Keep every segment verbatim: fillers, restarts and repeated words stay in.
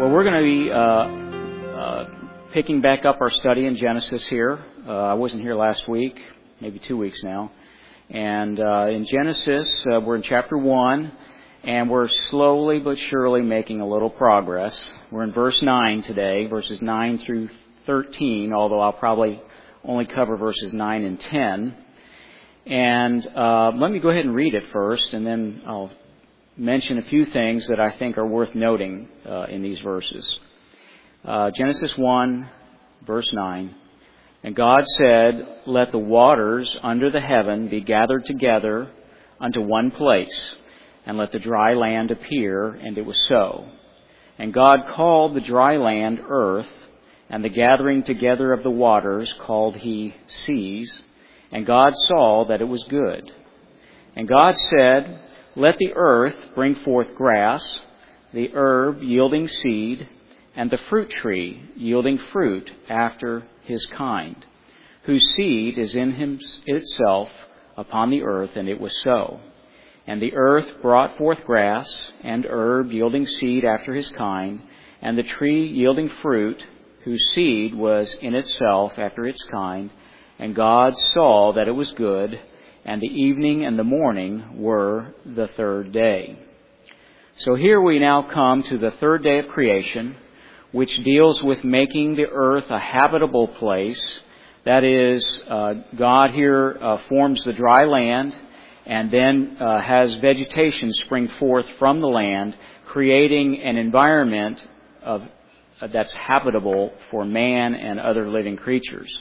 Well, we're going to be uh, uh, picking back up our study in Genesis here. Uh, I wasn't here last week, maybe two weeks now. And uh, in Genesis, uh, we're in chapter one, and we're slowly but surely making a little progress. We're in verse nine today, verses nine through thirteen, although I'll probably only cover verses nine and ten. And uh, let me go ahead and read it first, and then I'll mention a few things that I think are worth noting uh, in these verses. Uh, Genesis one, verse nine. And God said, "Let the waters under the heaven be gathered together unto one place, and let the dry land appear." And it was so. And God called the dry land earth, and the gathering together of the waters called he seas. And God saw that it was good. And God said, "Let the earth bring forth grass, the herb yielding seed, and the fruit tree yielding fruit after his kind, whose seed is in him itself upon the earth." And it was so. And the earth brought forth grass, and herb yielding seed after his kind, and the tree yielding fruit, whose seed was in itself after its kind. And God saw that it was good. And the evening and the morning were the third day. So here we now come to the third day of creation, which deals with making the earth a habitable place. That is, uh, God here uh, forms the dry land and then uh, has vegetation spring forth from the land, creating an environment of, uh, that's habitable for man and other living creatures.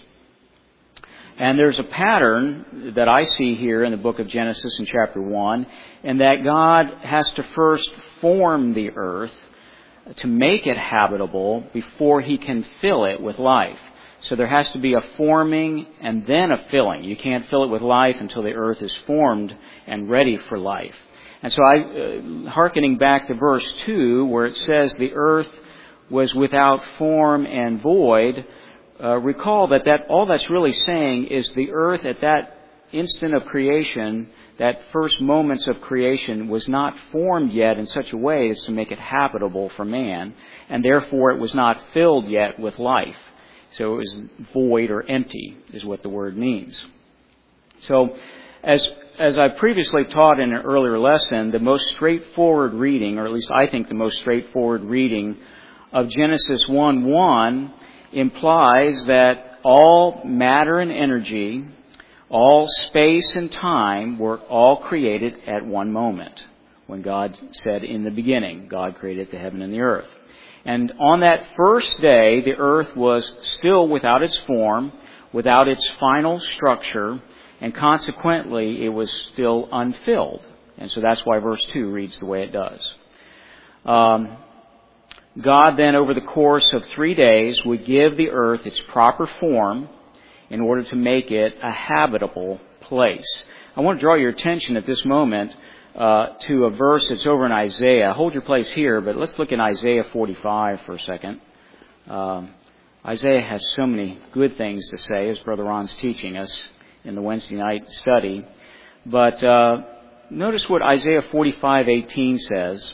And there's a pattern that I see here in the book of Genesis in chapter one, in that God has to first form the earth to make it habitable before he can fill it with life. So there has to be a forming and then a filling. You can't fill it with life until the earth is formed and ready for life. And so I, uh, hearkening back to verse two, where it says the earth was without form and void, Uh, recall that, that all that's really saying is the earth at that instant of creation, that first moments of creation, was not formed yet in such a way as to make it habitable for man, and therefore it was not filled yet with life. So it was void or empty, is what the word means. So, as as I previously taught in an earlier lesson, the most straightforward reading, or at least I think the most straightforward reading of Genesis one one, implies that all matter and energy, all space and time were all created at one moment. When God said in the beginning, God created the heaven and the earth. And on that first day, the earth was still without its form, without its final structure, and consequently it was still unfilled. And so that's why verse two reads the way it does. Um, God then, over the course of three days, would give the earth its proper form in order to make it a habitable place. I want to draw your attention at this moment uh, to a verse that's over in Isaiah. Hold your place here, but let's look in Isaiah forty-five for a second. Um, Isaiah has so many good things to say, as Brother Ron's teaching us in the Wednesday night study. But uh, notice what Isaiah forty-five eighteen says.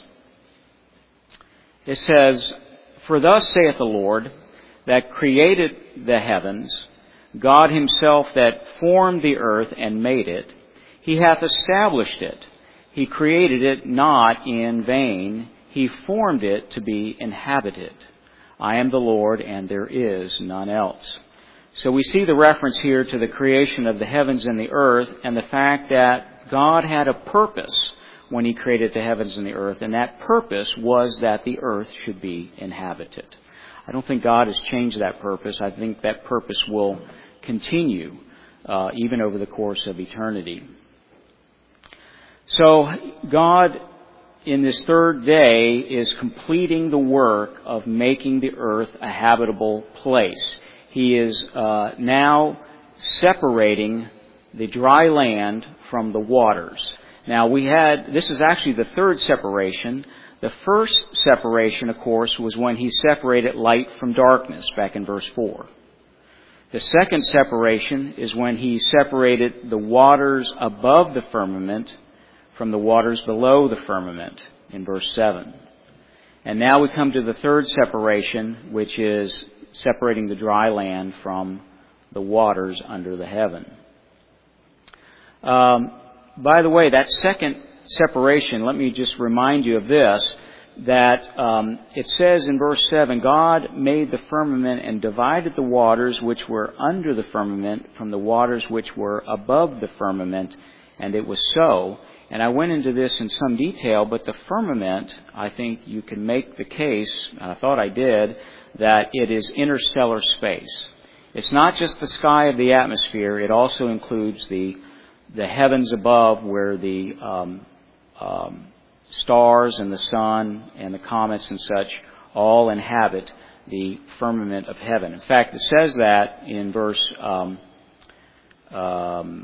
It says, "For thus saith the Lord, that created the heavens, God himself that formed the earth and made it, he hath established it. He created it not in vain. He formed it to be inhabited. I am the Lord, and there is none else." So we see the reference here to the creation of the heavens and the earth, and the fact that God had a purpose when he created the heavens and the earth, and that purpose was that the earth should be inhabited. I don't think God has changed that purpose. I think that purpose will continue uh, even over the course of eternity. So God, in this third day, is completing the work of making the earth a habitable place. He is uh, now separating the dry land from the waters. Now we had, this is actually the third separation. The first separation, of course, was when he separated light from darkness, back in verse four. The second separation is when he separated the waters above the firmament from the waters below the firmament, in verse seven. And now we come to the third separation, which is separating the dry land from the waters under the heaven. Um, by the way, that second separation, let me just remind you of this, that um, it says in verse seven, God made the firmament and divided the waters which were under the firmament from the waters which were above the firmament, and it was so. And I went into this in some detail, but the firmament, I think you can make the case, and I thought I did, that it is interstellar space. It's not just the sky of the atmosphere, it also includes the the heavens above where the um, um, stars and the sun and the comets and such all inhabit the firmament of heaven. In fact, it says that in verse um, um,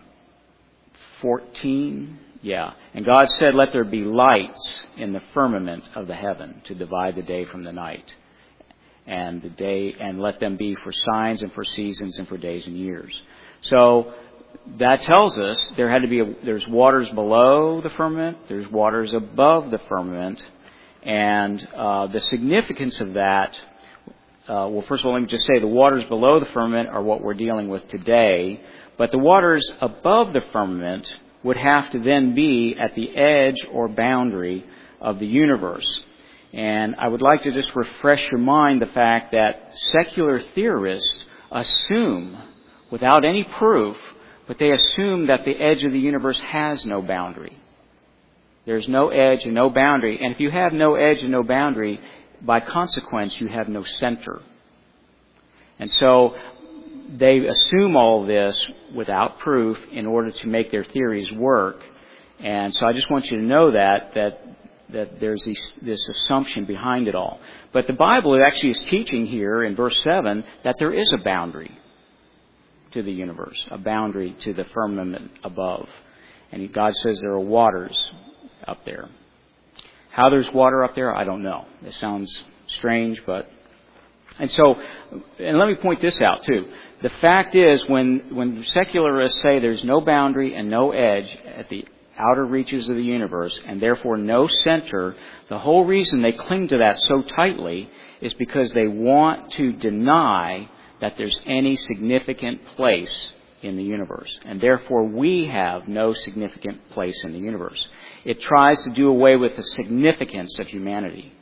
fourteen. Yeah. And God said, let there be lights in the firmament of the heaven to divide the day from the night. And the day, and let them be for signs and for seasons and for days and years. So that tells us there had to be a, there's waters below the firmament, there's waters above the firmament, and uh, the significance of that. Uh, well, first of all, let me just say the waters below the firmament are what we're dealing with today, but the waters above the firmament would have to then be at the edge or boundary of the universe. And I would like to just refresh your mind the fact that secular theorists assume, without any proof, but they assume that the edge of the universe has no boundary. There's no edge and no boundary. And if you have no edge and no boundary, by consequence, you have no center. And so they assume all this without proof in order to make their theories work. And so I just want you to know that, that, that there's this, this assumption behind it all. But the Bible actually is teaching here in verse seven that there is a boundary to the universe, a boundary to the firmament above. And God says there are waters up there. How there's water up there, I don't know. It sounds strange, but... And so, and let me point this out too. The fact is, when, when secularists say there's no boundary and no edge at the outer reaches of the universe, and therefore no center, the whole reason they cling to that so tightly is because they want to deny that there's any significant place in the universe. And therefore we have no significant place in the universe. It tries to do away with the significance of humanity.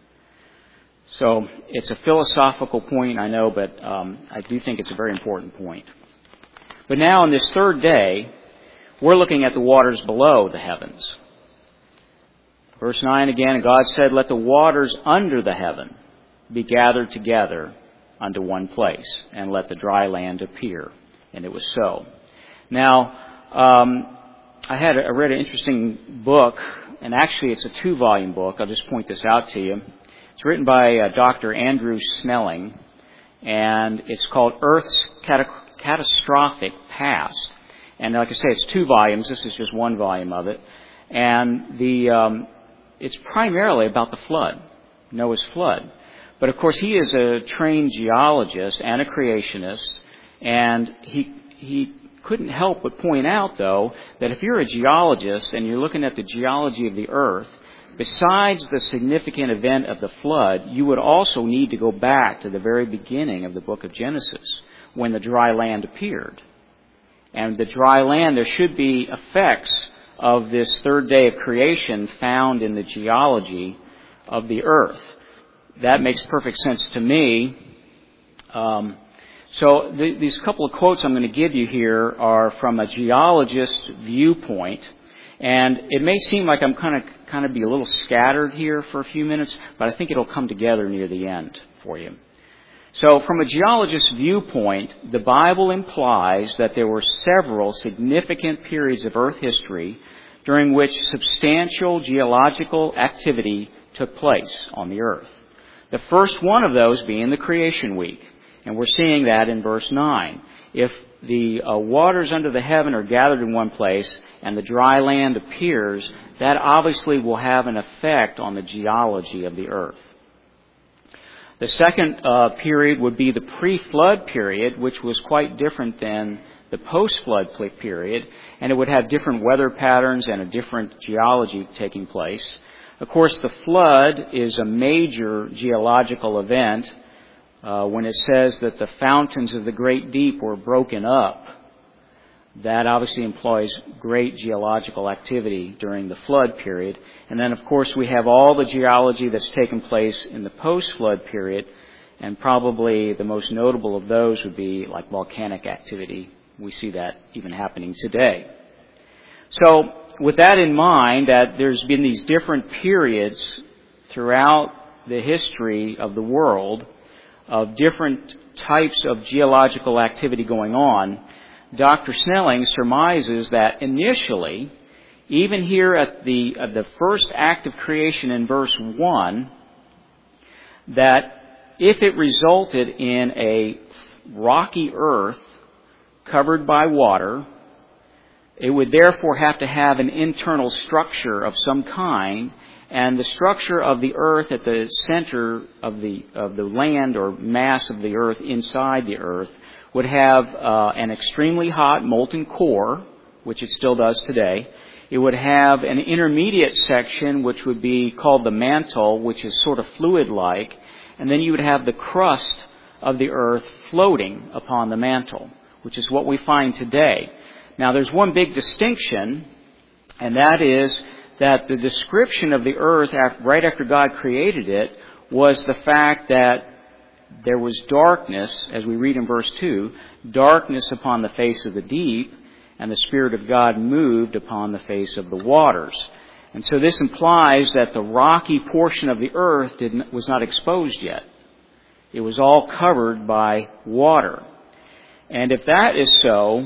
So it's a philosophical point, I know, but um, I do think it's a very important point. But now on this third day, we're looking at the waters below the heavens. Verse nine again, and God said, let the waters under the heaven be gathered together unto one place, and let the dry land appear. And it was so. Now, um, I had I read an interesting book, and actually it's a two-volume book. I'll just point this out to you. It's written by uh, Doctor Andrew Snelling, and it's called Earth's Cat- Catastrophic Past. And like I say, it's two volumes. This is just one volume of it. And the um, it's primarily about the flood, Noah's flood. But of course, he is a trained geologist and a creationist, and he he couldn't help but point out, though, that if you're a geologist and you're looking at the geology of the earth, besides the significant event of the flood, you would also need to go back to the very beginning of the book of Genesis, when the dry land appeared. And the dry land, there should be effects of this third day of creation found in the geology of the earth. That makes perfect sense to me. Um, so th- these couple of quotes I'm going to give you here are from a geologist's viewpoint. And it may seem like I'm kind of kind of be a little scattered here for a few minutes, but I think it'll come together near the end for you. So from a geologist's viewpoint, the Bible implies that there were several significant periods of Earth history during which substantial geological activity took place on the earth. The first one of those being the creation week. And we're seeing that in verse nine. If the uh, waters under the heaven are gathered in one place and the dry land appears, that obviously will have an effect on the geology of the earth. The second uh, period would be the pre-flood period, which was quite different than the post-flood period, and it would have different weather patterns and a different geology taking place. Of course, the flood is a major geological event. Uh, when it says that the fountains of the great deep were broken up, that obviously implies great geological activity during the flood period. And then, of course, we have all the geology that's taken place in the post-flood period, and probably the most notable of those would be like volcanic activity. We see that even happening today. So, with that in mind, that there's been these different periods throughout the history of the world of different types of geological activity going on, Doctor Snelling surmises that initially, even here at the, at the first act of creation in verse one, that if it resulted in a rocky earth covered by water, it would therefore have to have an internal structure of some kind, and the structure of the earth at the center of the of the land or mass of the earth inside the earth would have uh, an extremely hot molten core, which it still does today. It would have an intermediate section, which would be called the mantle, which is sort of fluid-like, and then you would have the crust of the earth floating upon the mantle, which is what we find today. Now, there's one big distinction, and that is that the description of the earth right after God created it was the fact that there was darkness, as we read in verse two, darkness upon the face of the deep, and the Spirit of God moved upon the face of the waters. And so this implies that the rocky portion of the earth didn't, was not exposed yet. It was all covered by water. And if that is so,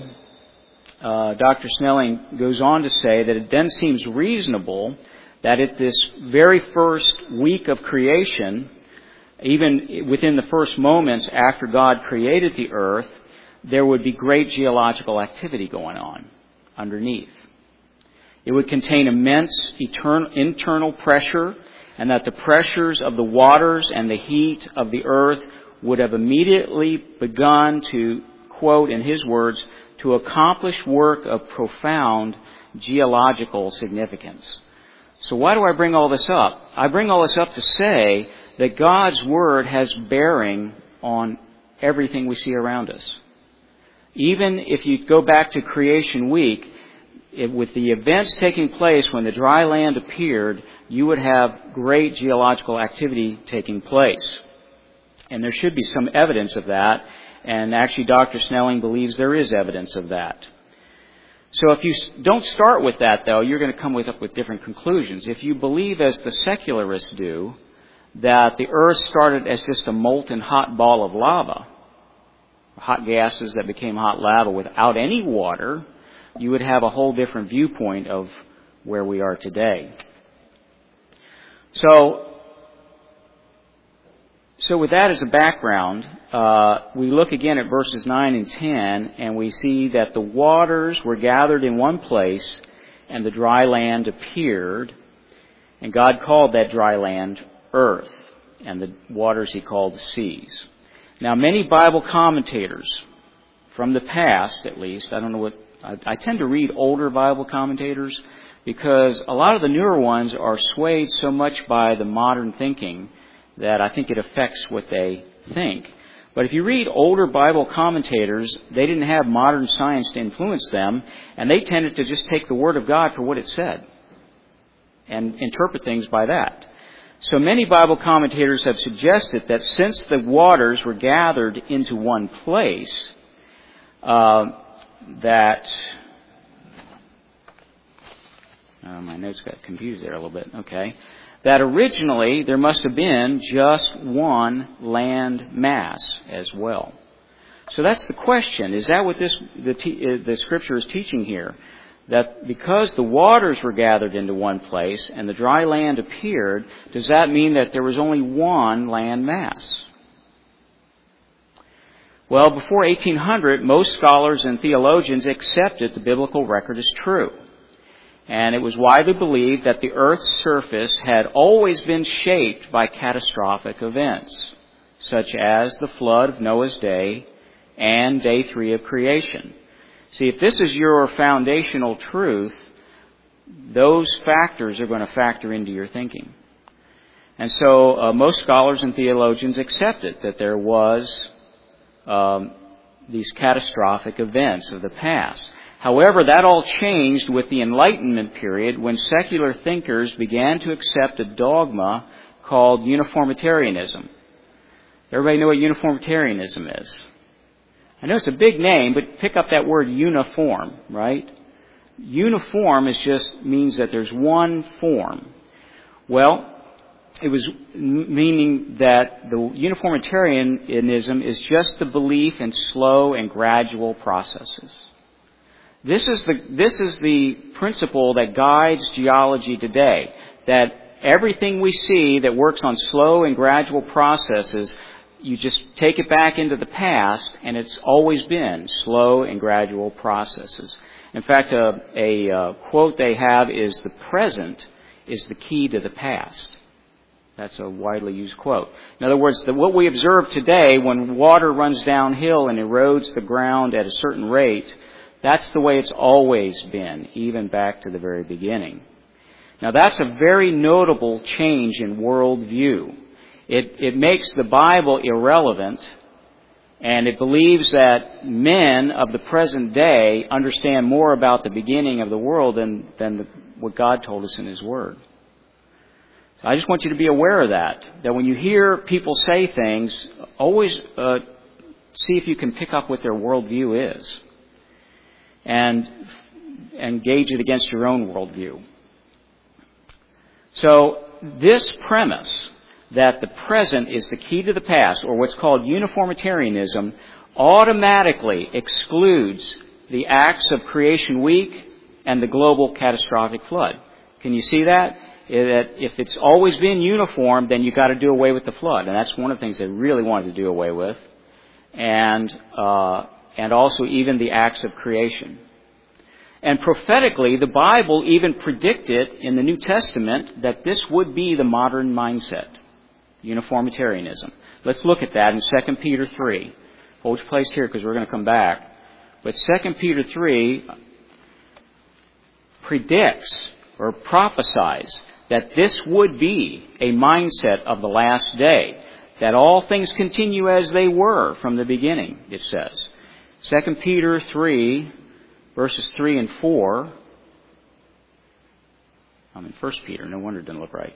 Uh, Doctor Snelling goes on to say that it then seems reasonable that at this very first week of creation, even within the first moments after God created the earth, there would be great geological activity going on underneath. It would contain immense eternal, internal pressure, and that the pressures of the waters and the heat of the earth would have immediately begun to, quote in his words, to accomplish work of profound geological significance. So why do I bring all this up? I bring all this up to say that God's Word has bearing on everything we see around us. Even if you go back to creation week, it, with the events taking place when the dry land appeared, you would have great geological activity taking place. And there should be some evidence of that. And actually, Doctor Snelling believes there is evidence of that. So if you don't start with that, though, you're going to come with, up with different conclusions. If you believe, as the secularists do, that the earth started as just a molten hot ball of lava, hot gases that became hot lava without any water, you would have a whole different viewpoint of where we are today. So, So with that as a background, uh, we look again at verses nine and ten, and we see that the waters were gathered in one place, and the dry land appeared, and God called that dry land earth, and the waters he called seas. Now, many Bible commentators, from the past at least, I don't know what, I, I tend to read older Bible commentators, because a lot of the newer ones are swayed so much by the modern thinking that I think it affects what they think. But if you read older Bible commentators, they didn't have modern science to influence them, and they tended to just take the Word of God for what it said and interpret things by that. So many Bible commentators have suggested that since the waters were gathered into one place, uh, that... Uh, my notes got confused there a little bit. Okay. That originally there must have been just one land mass as well. So that's the question. Is that what this the, te- the Scripture is teaching here? That because the waters were gathered into one place and the dry land appeared, does that mean that there was only one land mass? Well, before eighteen hundred, most scholars and theologians accepted the biblical record as true. And it was widely believed that the earth's surface had always been shaped by catastrophic events, such as the flood of Noah's day and day three of creation. See, if this is your foundational truth, those factors are going to factor into your thinking. And so uh, most scholars and theologians accepted that there was um, these catastrophic events of the past. However, that all changed with the Enlightenment period when secular thinkers began to accept a dogma called uniformitarianism. Everybody know what uniformitarianism is? I know it's a big name, but pick up that word uniform, right? Uniform is just means that there's one form. Well, it was meaning that the uniformitarianism is just the belief in slow and gradual processes. This is the this is the principle that guides geology today, that everything we see that works on slow and gradual processes, you just take it back into the past, and it's always been slow and gradual processes. In fact, a, a, a quote they have is, "The present is the key to the past." That's a widely used quote. In other words, that what we observe today when water runs downhill and erodes the ground at a certain rate, that's the way it's always been, even back to the very beginning. Now, that's a very notable change in worldview. It, it makes the Bible irrelevant, and it believes that men of the present day understand more about the beginning of the world than, than the, what God told us in His Word. So I just want you to be aware of that, that when you hear people say things, always uh, see if you can pick up what their worldview is and, and gauge it against your own worldview. So this premise that the present is the key to the past, or what's called uniformitarianism, automatically excludes the acts of creation week and the global catastrophic flood. Can you see that? That if it's always been uniform, then you've got to do away with the flood. And that's one of the things they really wanted to do away with. And, uh, and also even the acts of creation. And prophetically, the Bible even predicted in the New Testament that this would be the modern mindset, uniformitarianism. Let's look at that in Second Peter three. Hold your place here because we're going to come back. But Second Peter three predicts or prophesies that this would be a mindset of the last day, that all things continue as they were from the beginning, it says. Second Peter three, verses three and four. I'm in First Peter, no wonder it doesn't look right.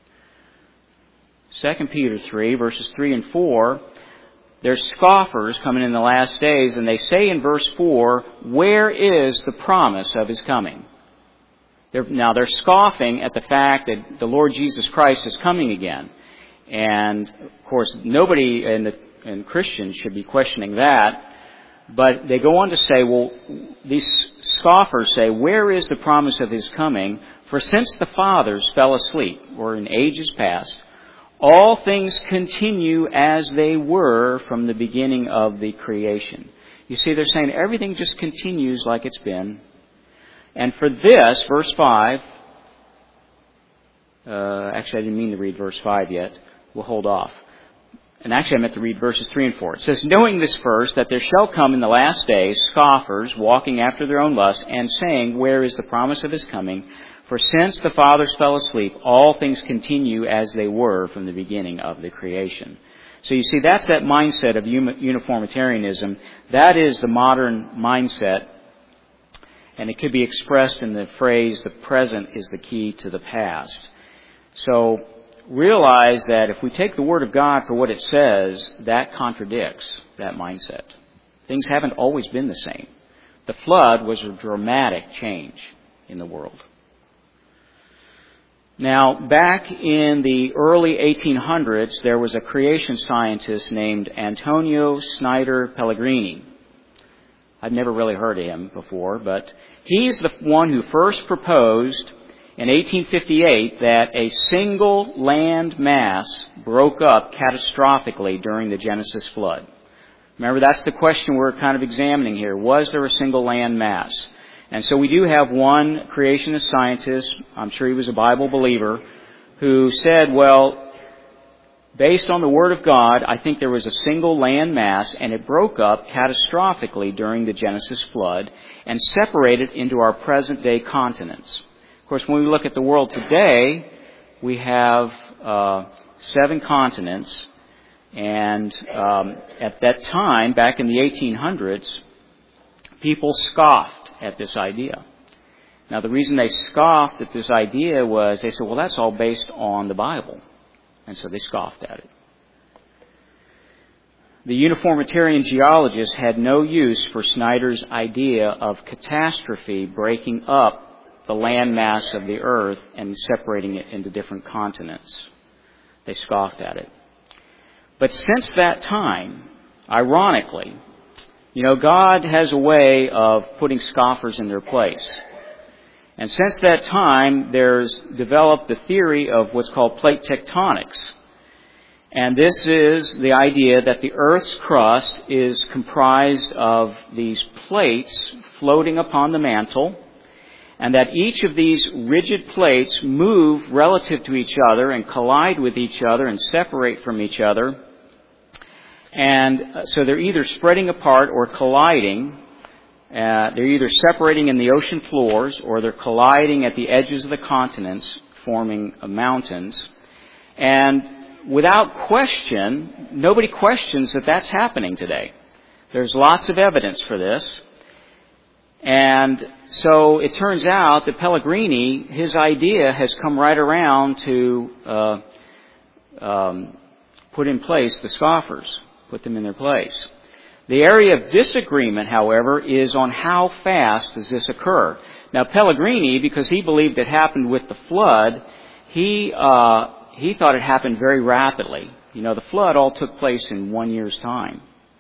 Second Peter three, verses three and four. There's scoffers coming in the last days, and they say in verse four, "Where is the promise of His coming?" They're, now, they're scoffing at the fact that the Lord Jesus Christ is coming again. And, of course, nobody in, the, in Christians should be questioning that. But they go on to say, well, these scoffers say, "Where is the promise of His coming? For since the fathers fell asleep," or in ages past, "all things continue as they were from the beginning of the creation." You see, they're saying everything just continues like it's been. And for this, verse five, uh, actually I didn't mean to read verse five yet. We'll hold off. And actually I meant to read verses three and four. It says, "Knowing this first, that there shall come in the last days scoffers, walking after their own lusts, and saying, Where is the promise of His coming? For since the fathers fell asleep, all things continue as they were from the beginning of the creation." So you see, that's that mindset of uniformitarianism. That is the modern mindset. And it could be expressed in the phrase, "The present is the key to the past." So realize that if we take the Word of God for what it says, that contradicts that mindset. Things haven't always been the same. The flood was a dramatic change in the world. Now, back in the early eighteen hundreds, there was a creation scientist named Antonio Snider Pellegrini. I've never really heard of him before, but he's the one who first proposed in eighteen fifty-eight that a single land mass broke up catastrophically during the Genesis flood. Remember, that's the question we're kind of examining here. Was there a single land mass? And so we do have one creationist scientist, I'm sure he was a Bible believer, who said, well, based on the Word of God, I think there was a single land mass, and it broke up catastrophically during the Genesis flood and separated into our present-day continents. Of course, when we look at the world today, we have uh, seven continents, and um, at that time, back in the eighteen hundreds, people scoffed at this idea. Now, the reason they scoffed at this idea was they said, well, that's all based on the Bible. And so they scoffed at it. The uniformitarian geologists had no use for Snyder's idea of catastrophe breaking up the landmass of the earth and separating it into different continents. They scoffed at it. But since that time, ironically, you know, God has a way of putting scoffers in their place. And since that time, there's developed the theory of what's called plate tectonics. And this is the idea that the Earth's crust is comprised of these plates floating upon the mantle, and that each of these rigid plates move relative to each other and collide with each other and separate from each other. And so they're either spreading apart or colliding. Uh, they're either separating in the ocean floors or they're colliding at the edges of the continents, forming uh, mountains. And without question, nobody questions that that's happening today. There's lots of evidence for this. And so it turns out that Pellegrini, his idea has come right around to uh, um, put in place the scoffers, put them in their place. The area of disagreement, however, is on how fast does this occur. Now, Pellegrini, because he believed it happened with the flood, he uh, he thought it happened very rapidly. You know, the flood all took place in one year's time.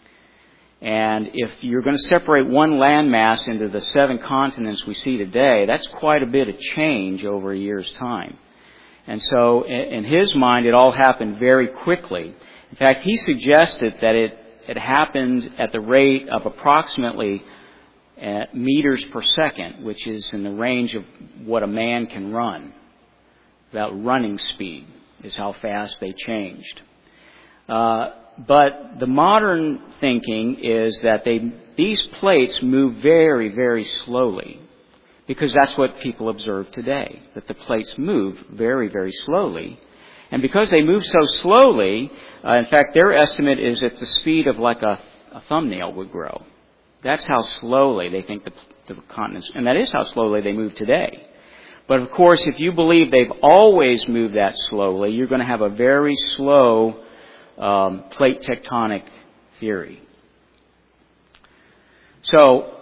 And if you're going to separate one landmass into the seven continents we see today, that's quite a bit of change over a year's time. And so, in his mind, it all happened very quickly. In fact, he suggested that it It happened at the rate of approximately uh, meters per second, which is in the range of what a man can run. About running speed is how fast they changed. Uh, but the modern thinking is that they these plates move very, very slowly, because that's what people observe today, that the plates move very, very slowly. And because they move so slowly, uh, in fact, their estimate is at the speed of like a, a thumbnail would grow. That's how slowly they think the, the continents, and that is how slowly they move today. But of course, if you believe they've always moved that slowly, you're going to have a very slow um, plate tectonic theory. So,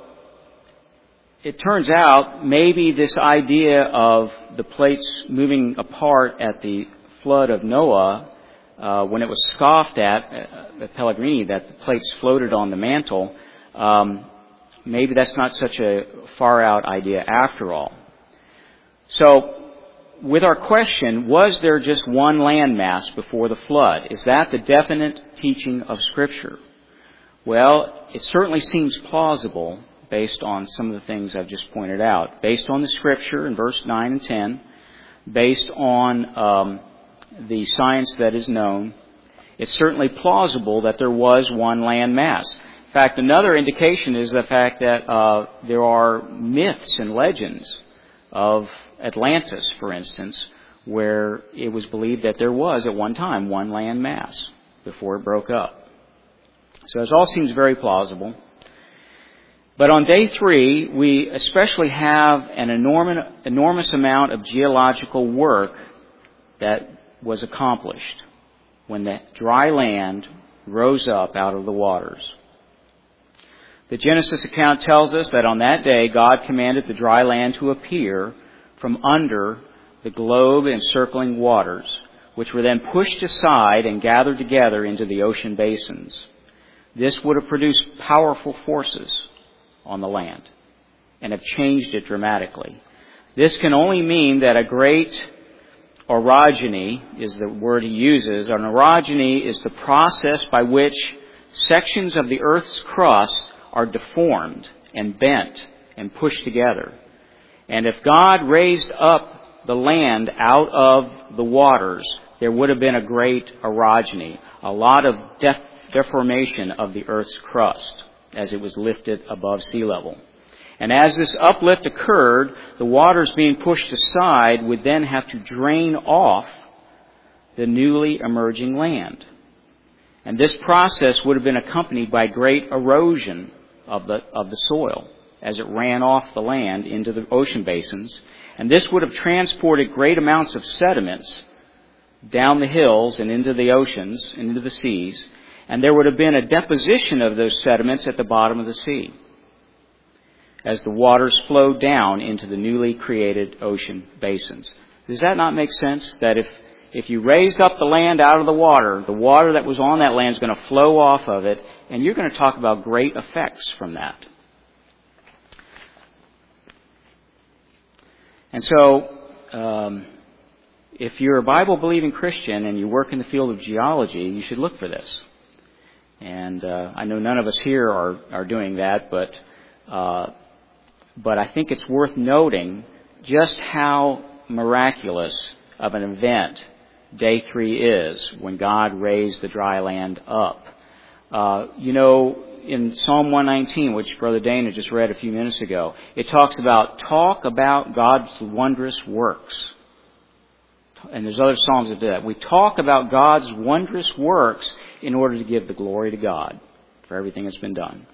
it turns out maybe this idea of the plates moving apart at the flood of Noah, uh, when it was scoffed at, uh, at Pellegrini, that the plates floated on the mantle, um, maybe that's not such a far-out idea after all. So, with our question, was there just one landmass before the flood? Is that the definite teaching of Scripture? Well, it certainly seems plausible based on some of the things I've just pointed out. Based on the Scripture in verse nine and ten, based on um, the science that is known, it's certainly plausible that there was one land mass. In fact, another indication is the fact that uh, there are myths and legends of Atlantis, for instance, where it was believed that there was at one time one land mass before it broke up. So this all seems very plausible. But on day three, we especially have an enormous, enormous amount of geological work that was accomplished when that dry land rose up out of the waters. The Genesis account tells us that on that day, God commanded the dry land to appear from under the globe encircling waters, which were then pushed aside and gathered together into the ocean basins. This would have produced powerful forces on the land and have changed it dramatically. This can only mean that a great orogeny is the word he uses. An orogeny is the process by which sections of the earth's crust are deformed and bent and pushed together. And if God raised up the land out of the waters, there would have been a great orogeny, a lot of def- deformation of the earth's crust as it was lifted above sea level. And as this uplift occurred, the waters being pushed aside would then have to drain off the newly emerging land. And this process would have been accompanied by great erosion of the, of the soil as it ran off the land into the ocean basins. And this would have transported great amounts of sediments down the hills and into the oceans and into the seas. And there would have been a deposition of those sediments at the bottom of the sea as the waters flowed down into the newly created ocean basins. Does that not make sense? That if, if you raised up the land out of the water, the water that was on that land is going to flow off of it, and you're going to talk about great effects from that. And so, um, if you're a Bible-believing Christian and you work in the field of geology, you should look for this. And uh, I know none of us here are, are doing that, but uh, but I think it's worth noting just how miraculous of an event day three is when God raised the dry land up. Uh, you know, in Psalm one nineteen, which Brother Dana just read a few minutes ago, it talks about talk about God's wondrous works. And there's other psalms that do that. We talk about God's wondrous works in order to give the glory to God for everything that's been done.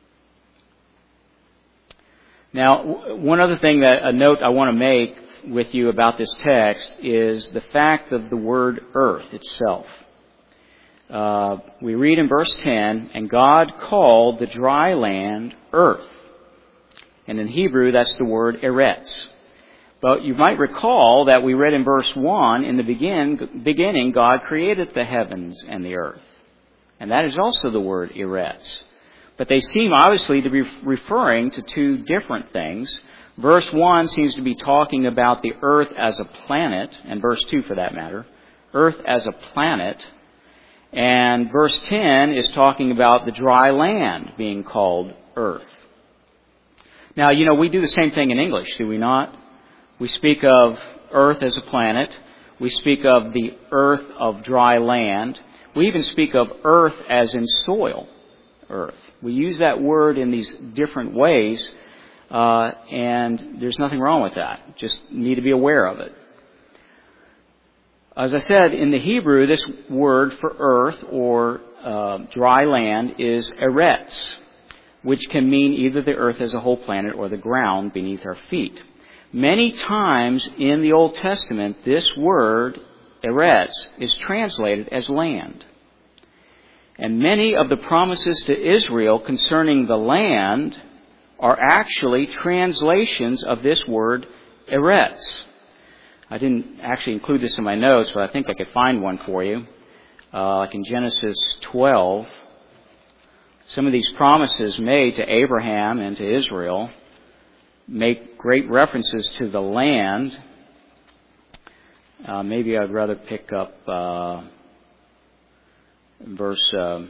Now, one other thing that a note I want to make with you about this text is the fact of the word earth itself. Uh, we read in verse ten, and God called the dry land earth. And in Hebrew, that's the word eretz. But you might recall that we read in verse one, in the begin, beginning, God created the heavens and the earth. And that is also the word eretz. But they seem obviously to be referring to two different things. Verse one seems to be talking about the earth as a planet, and verse two for that matter, earth as a planet. And verse ten is talking about the dry land being called earth. Now, you know, we do the same thing in English, do we not? We speak of earth as a planet. We speak of the earth of dry land. We even speak of earth as in soil, earth. We use that word in these different ways, uh, and there's nothing wrong with that. Just need to be aware of it. As I said, in the Hebrew, this word for earth or uh, dry land is eretz, which can mean either the earth as a whole planet or the ground beneath our feet. Many times in the Old Testament, this word, eretz, is translated as land. And many of the promises to Israel concerning the land are actually translations of this word, eretz. I didn't actually include this in my notes, but I think I could find one for you. Uh, like in Genesis twelve, some of these promises made to Abraham and to Israel make great references to the land. Uh, maybe I'd rather pick up uh, verse uh,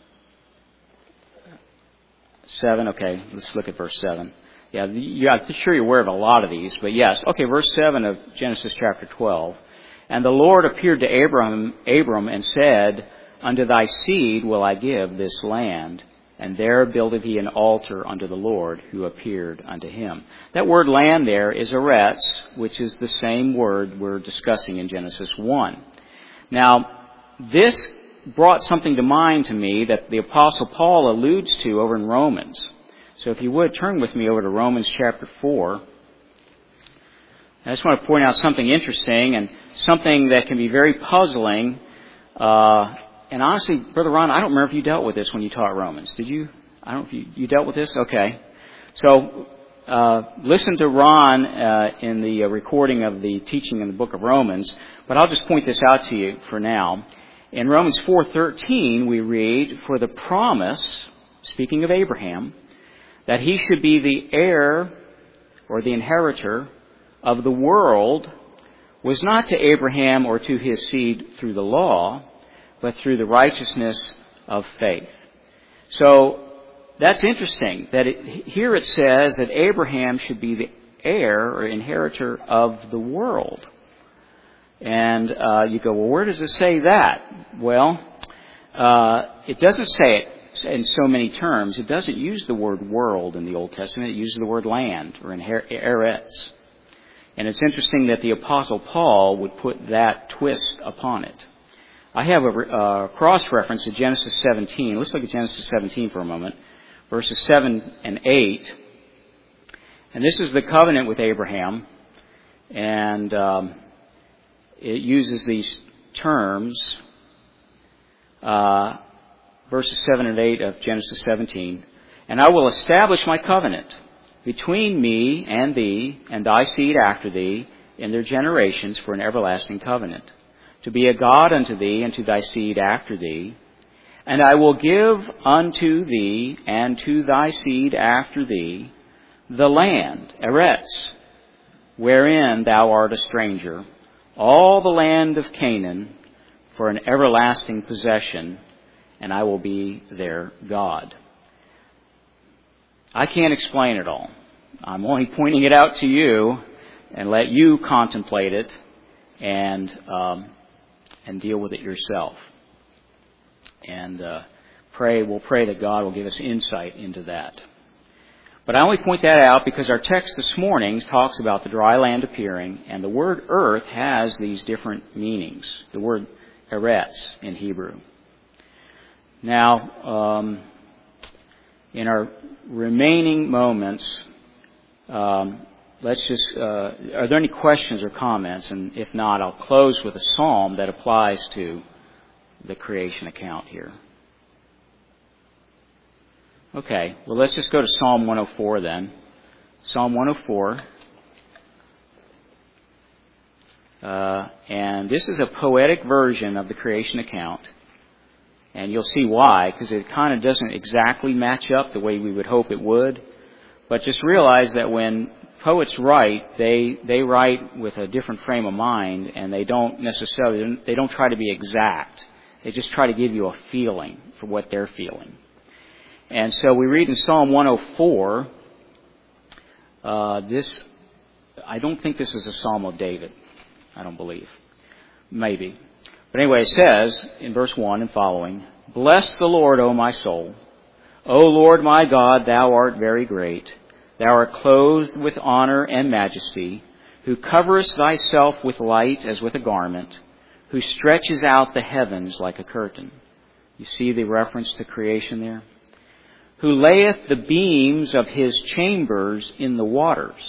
seven. Okay, let's look at verse seven. Yeah, yeah, I'm sure you're aware of a lot of these, but yes. Okay, verse seven of Genesis chapter twelve. And the Lord appeared to Abram, Abram and said, Unto thy seed will I give this land. And there builded he an altar unto the Lord who appeared unto him. That word land there is eretz, which is the same word we're discussing in Genesis one. Now, this brought something to mind to me that the Apostle Paul alludes to over in Romans. So if you would, turn with me over to Romans chapter four. I just want to point out something interesting and something that can be very puzzling. Uh, and honestly, Brother Ron, I don't remember if you dealt with this when you taught Romans. Did you? I don't know if you, you dealt with this? Okay. So uh, listen to Ron uh, in the uh, recording of the teaching in the book of Romans. But I'll just point this out to you for now. In Romans four thirteen, we read, For the promise, speaking of Abraham, that he should be the heir or the inheritor of the world was not to Abraham or to his seed through the law, but through the righteousness of faith. So that's interesting that it, here it says that Abraham should be the heir or inheritor of the world. And uh, you go, well, where does it say that? Well, uh, it doesn't say it in so many terms. It doesn't use the word world in the Old Testament. It uses the word land, or in eretz. And it's interesting that the Apostle Paul would put that twist upon it. I have a uh, cross-reference to Genesis seventeen. Let's look at Genesis seventeen for a moment. Verses seven and eight. And this is the covenant with Abraham. And um, it uses these terms. Uh, verses seven and eight of Genesis seventeen. And I will establish my covenant between me and thee and thy seed after thee in their generations for an everlasting covenant, to be a God unto thee and to thy seed after thee. And I will give unto thee and to thy seed after thee the land, eretz, wherein thou art a stranger, all the land of Canaan, for an everlasting possession, and I will be their God. I can't explain it all. I'm only pointing it out to you and let you contemplate it and um, and deal with it yourself. And uh, pray, we'll pray that God will give us insight into that. But I only point that out because our text this morning talks about the dry land appearing, and the word earth has these different meanings. The word eretz in Hebrew. Now, um, in our remaining moments, um, let's just, uh, are there any questions or comments? And if not, I'll close with a psalm that applies to the creation account here. Okay, well, let's just go to Psalm one oh four then. Psalm one oh four. Uh, and this is a poetic version of the creation account. And you'll see why, because it kind of doesn't exactly match up the way we would hope it would. But just realize that when poets write, they they write with a different frame of mind, and they don't necessarily, they don't try to be exact. They just try to give you a feeling for what they're feeling. And so we read in Psalm one oh four, uh, this, I don't think this is a Psalm of David. I don't believe. Maybe. But anyway, it says in verse one and following, Bless the Lord, O my soul. O Lord my God, thou art very great. Thou art clothed with honor and majesty, who coverest thyself with light as with a garment, who stretches out the heavens like a curtain. You see the reference to creation there? Who layeth the beams of his chambers in the waters.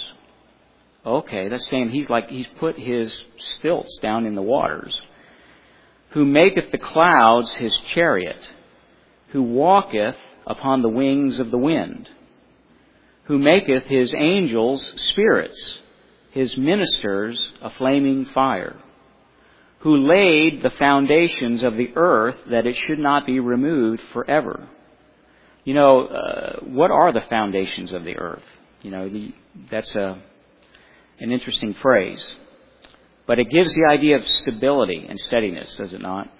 Okay, that's saying he's like, he's put his stilts down in the waters. Who maketh the clouds his chariot, who walketh upon the wings of the wind, who maketh his angels spirits, his ministers a flaming fire, who laid the foundations of the earth that it should not be removed forever. You know, uh, what are the foundations of the earth? You know, the, that's a, an interesting phrase. But it gives the idea of stability and steadiness, does it not?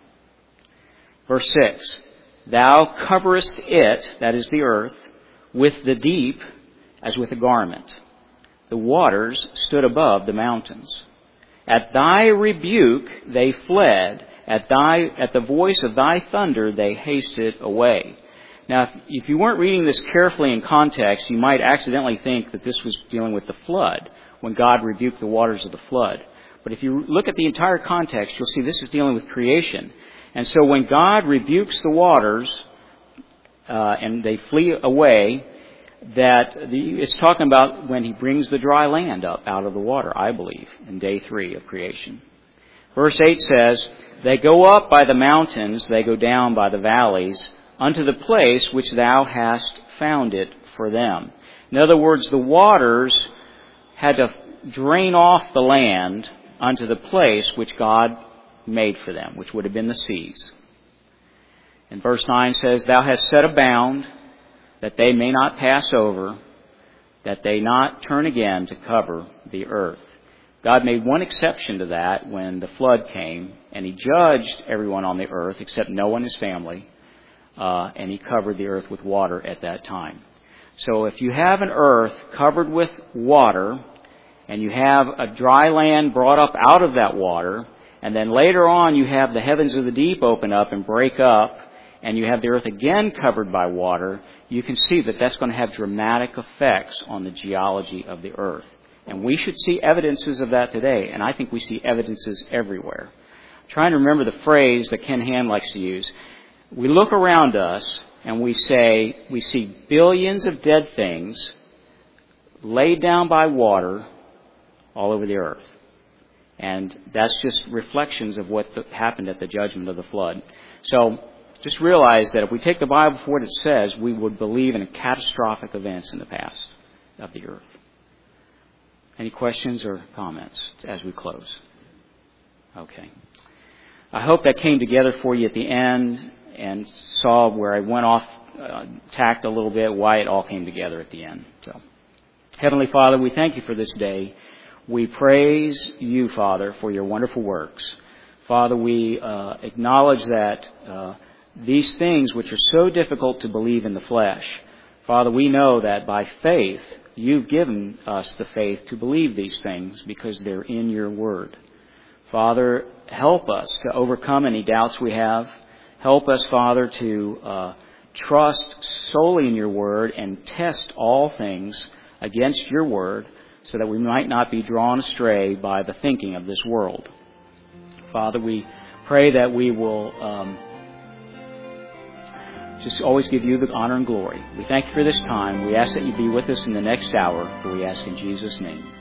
Verse six, Thou coverest it, that is the earth, with the deep as with a garment. The waters stood above the mountains. At thy rebuke they fled. At thy, at the voice of thy thunder they hasted away. Now, if, if you weren't reading this carefully in context, you might accidentally think that this was dealing with the flood, when God rebuked the waters of the flood. But if you look at the entire context, you'll see this is dealing with creation. And so when God rebukes the waters, uh, and they flee away, that the, it's talking about when he brings the dry land up out of the water, I believe, in day three of creation. Verse eight says, They go up by the mountains, they go down by the valleys, unto the place which thou hast founded for them. In other words, the waters had to drain off the land unto the place which God made for them, which would have been the seas. And verse nine says, Thou hast set a bound, that they may not pass over, that they not turn again to cover the earth. God made one exception to that when the flood came, and he judged everyone on the earth except Noah and his family, uh, and he covered the earth with water at that time. So if you have an earth covered with water, and you have a dry land brought up out of that water, and then later on you have the heavens of the deep open up and break up, and you have the earth again covered by water, you can see that that's going to have dramatic effects on the geology of the earth. And we should see evidences of that today, and I think we see evidences everywhere. I'm trying to remember the phrase that Ken Ham likes to use. We look around us and we say, we see billions of dead things laid down by water all over the earth. And that's just reflections of what the, happened at the judgment of the flood. So just realize that if we take the Bible for what it says, we would believe in catastrophic events in the past of the earth. Any questions or comments as we close? Okay. I hope that came together for you at the end and saw where I went off uh, tact a little bit, why it all came together at the end. So, Heavenly Father, we thank you for this day. We praise you, Father, for your wonderful works. Father, we uh, acknowledge that uh, these things which are so difficult to believe in the flesh, Father, we know that by faith, you've given us the faith to believe these things because they're in your word. Father, help us to overcome any doubts we have. Help us, Father, to uh, trust solely in your word and test all things against your word, so that we might not be drawn astray by the thinking of this world. Father, we pray that we will um, just always give you the honor and glory. We thank you for this time. We ask that you be with us in the next hour, for we ask in Jesus' name.